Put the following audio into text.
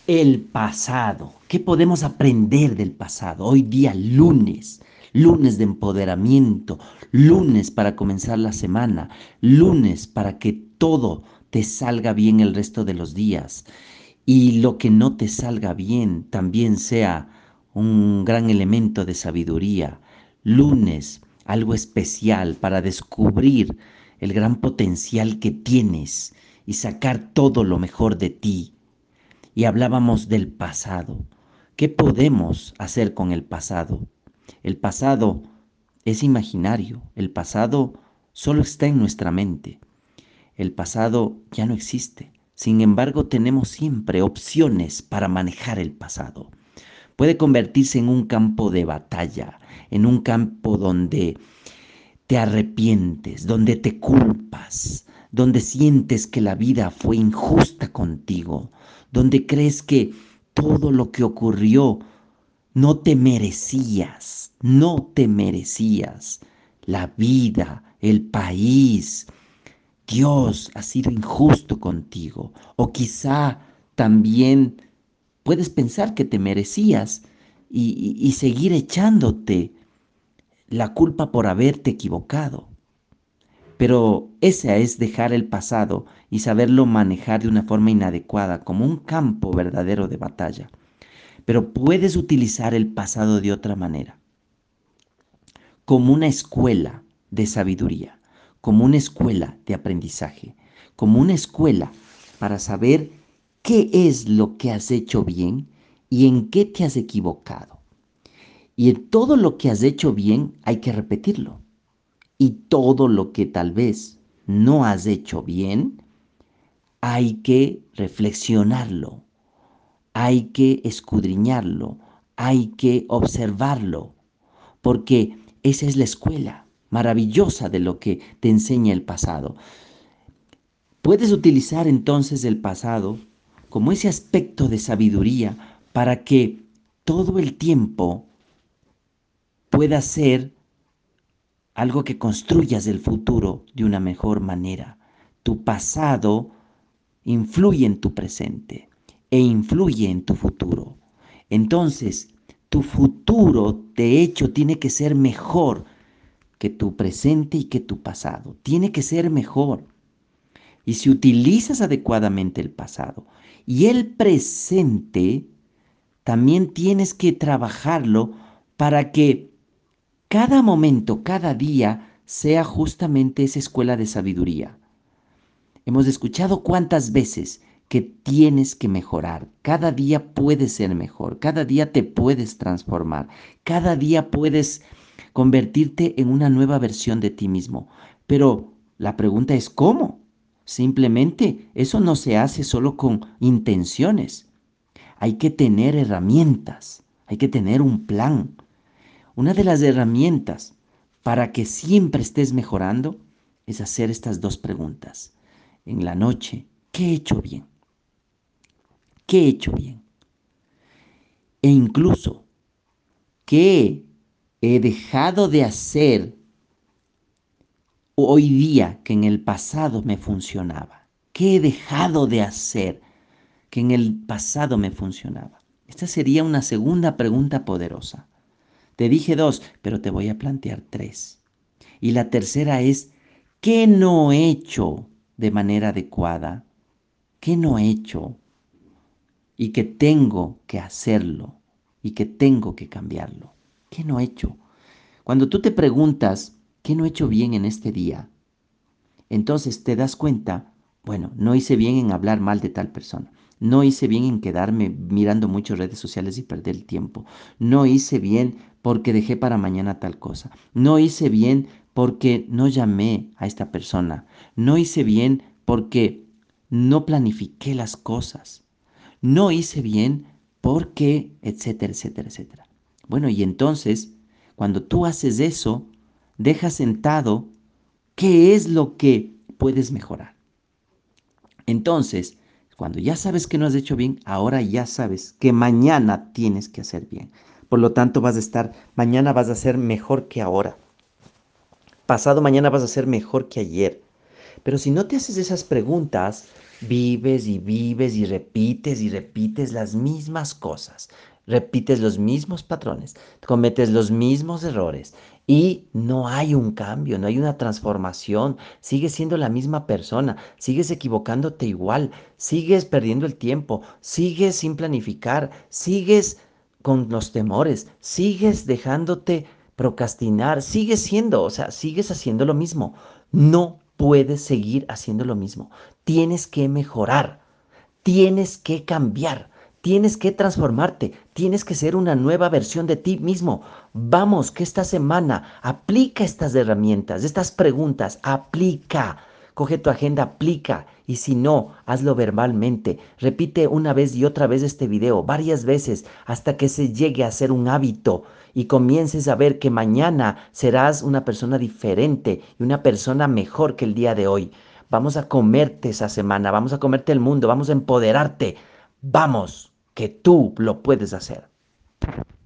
El pasado. ¿Qué podemos aprender del pasado? Hoy día, lunes. Lunes de empoderamiento. Lunes para comenzar la semana. Lunes para que todo te salga bien el resto de los días. Y lo que no te salga bien también sea un gran elemento de sabiduría. Lunes, algo especial para descubrir el gran potencial que tienes y sacar todo lo mejor de ti. Y hablábamos del pasado. ¿Qué podemos hacer con el pasado? El pasado es imaginario, el pasado solo está en nuestra mente, el pasado ya no existe. Sin embargo, tenemos siempre opciones para manejar el pasado. Puede convertirse en un campo de batalla, en un campo donde te arrepientes, donde te culpas, donde sientes que la vida fue injusta contigo, donde crees que todo lo que ocurrió no te merecías, no te merecías. La vida, el país, Dios ha sido injusto contigo. O quizá también puedes pensar que te merecías y seguir echándote la culpa por haberte equivocado. Pero esa es dejar el pasado y saberlo manejar de una forma inadecuada, como un campo verdadero de batalla. Pero puedes utilizar el pasado de otra manera, como una escuela de sabiduría, como una escuela de aprendizaje, como una escuela para saber qué es lo que has hecho bien y en qué te has equivocado. Y en todo lo que has hecho bien hay que repetirlo. Y todo lo que tal vez no has hecho bien, hay que reflexionarlo, hay que escudriñarlo, hay que observarlo, porque esa es la escuela maravillosa de lo que te enseña el pasado. Puedes utilizar entonces el pasado como ese aspecto de sabiduría para que todo el tiempo pueda ser algo que construyas el futuro de una mejor manera. Tu pasado influye en tu presente e influye en tu futuro. Entonces, tu futuro, de hecho, tiene que ser mejor que tu presente y que tu pasado. Tiene que ser mejor. Y si utilizas adecuadamente el pasado y el presente, también tienes que trabajarlo para que cada momento, cada día, sea justamente esa escuela de sabiduría. Hemos escuchado cuántas veces que tienes que mejorar. Cada día puedes ser mejor, cada día te puedes transformar, cada día puedes convertirte en una nueva versión de ti mismo. Pero la pregunta es ¿cómo? Simplemente eso no se hace solo con intenciones. Hay que tener herramientas, hay que tener un plan. Una de las herramientas para que siempre estés mejorando es hacer estas dos preguntas. En la noche, ¿qué he hecho bien? ¿Qué he hecho bien? E incluso, ¿qué he dejado de hacer hoy día que en el pasado me funcionaba? ¿Qué he dejado de hacer que en el pasado me funcionaba? Esta sería una segunda pregunta poderosa. Te dije dos, pero te voy a plantear tres. Y la tercera es, ¿qué no he hecho de manera adecuada? ¿Qué no he hecho y que tengo que hacerlo y que tengo que cambiarlo? ¿Qué no he hecho? Cuando tú te preguntas, ¿qué no he hecho bien en este día? Entonces te das cuenta, bueno, no hice bien en hablar mal de tal persona. No hice bien en quedarme mirando muchas redes sociales y perder el tiempo. No hice bien porque dejé para mañana tal cosa. No hice bien porque no llamé a esta persona. No hice bien porque no planifiqué las cosas. No hice bien porque, etcétera, etcétera, etcétera. Bueno, y entonces, cuando tú haces eso, dejas sentado qué es lo que puedes mejorar. Entonces, cuando ya sabes que no has hecho bien, ahora ya sabes que mañana tienes que hacer bien. Por lo tanto, mañana vas a ser mejor que ahora. Pasado mañana vas a ser mejor que ayer. Pero si no te haces esas preguntas, vives y repites las mismas cosas, repites los mismos patrones, cometes los mismos errores y no hay un cambio, no hay una transformación, sigues siendo la misma persona, sigues equivocándote igual, sigues perdiendo el tiempo, sigues sin planificar, sigues con los temores, sigues dejándote procrastinar, sigues siendo, o sea, sigues haciendo lo mismo. No puedes seguir haciendo lo mismo. Tienes que mejorar, tienes que cambiar, tienes que transformarte, tienes que ser una nueva versión de ti mismo. Vamos, que esta semana aplica estas herramientas, estas preguntas, aplica. Coge tu agenda, aplica. Y si no, hazlo verbalmente. Repite una vez y otra vez este video, varias veces, hasta que se llegue a ser un hábito y comiences a ver que mañana serás una persona diferente y una persona mejor que el día de hoy. Vamos a comerte esa semana, vamos a comerte el mundo, vamos a empoderarte. Vamos, que tú lo puedes hacer.